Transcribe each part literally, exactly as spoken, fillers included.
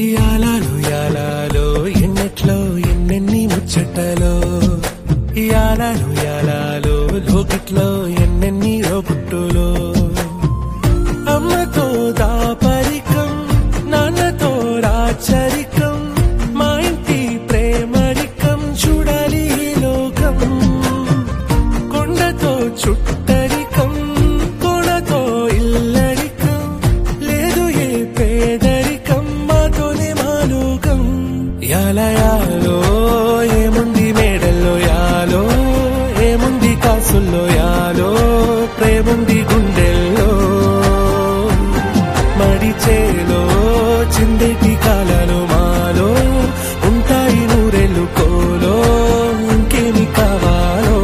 యాలాలో యాలాలో ఎన్నెట్లో ఎన్నెన్ని ముచ్చటలో యాలాలో యాలాలో లోకిట్లో ఎన్నెన్ని లోకుట్టులో అమ్మతో దాపరికం నాన్నతో రాచరికం మా ఇంటి ప్రేమరికం చూడాలి లోకం కొండతో చుట్టరికం కోణతో ఇల్లరికం లేదు ఏ పేదరికం మాతోనే మాలోకం యాలా యాలో ఏముంది మేడల్లో యాలో ఏముంది కాసుల్లో యాలో ప్రేముంది గుండెల్లో మడిచేలో చిందేటి కాలాలు మాలో ఉంటాయి నూరెళ్ళు కోలో ఇంకేమి కావాలో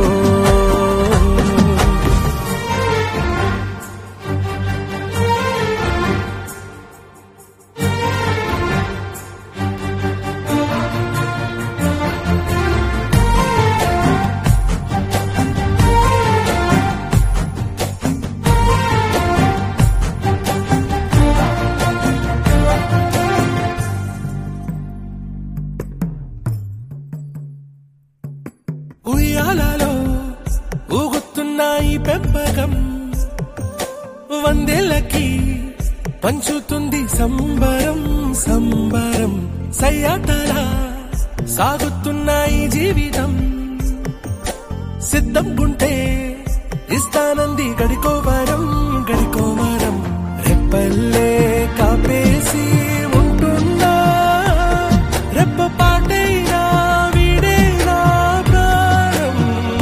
ఉయ్యాలలో ఊగుతున్నాయి పెంపకం వందేళ్ళకి పంచుతుంది సంబరం సంబరం సయ్యాటలా సాగుతున్నాయి జీవితం సిద్ధం గుంటే ఇస్తానంది గడికోవరం గడికోవరం రెప్పల్లే కాపేసి ఉంటున్నా రెప్ప పాటైనా వీడేనా ప్రాణం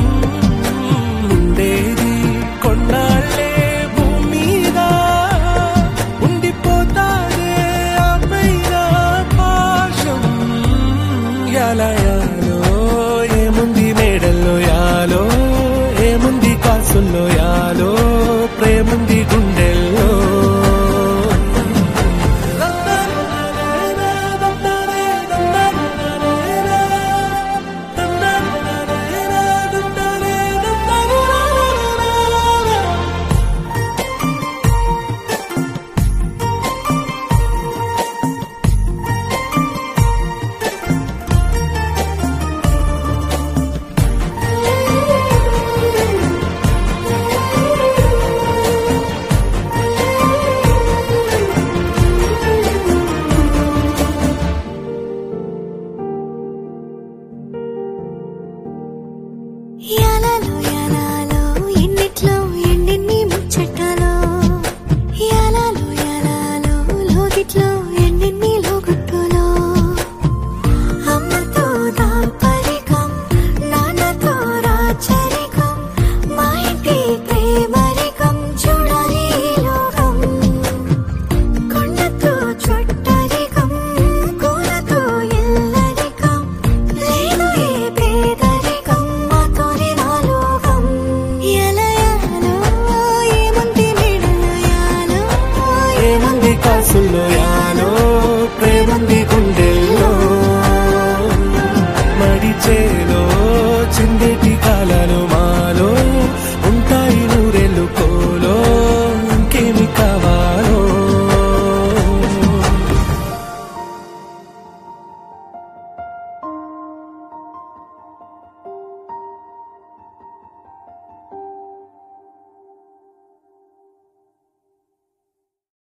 ఉండేది కొన్నాళ్ళే భూమి మీద ఉండిపోతానే ఆపైన పాశం యాలా యాలో ఏముంది మేడల్లో యాలో ఏముంది కాసుల్లో యాలో ప్రేముంది గుండెల్లో యాలాలో యాలాలో ఎన్నిట్లో ఎన్నెన్ని ముచ్చటలో యాలాలో యాలాలో లోకిట్లో ఎన్నెన్ని లోగుట్టులో అమ్మతో దాపరికం నాన్నతో రాచరికం మా ఇంటి ప్రేమరికం చూడాలి లోకం కొండతో చుట్టరికం కోనతో ఇల్లరికం లేదు ఏ పేదరికం మాతోనే మాలోకం యాలా యాలో ఏముంది మేడల్లో యాలో ఏముంది కాసుల్లో యాలో ప్రేముంది గుండెల్లో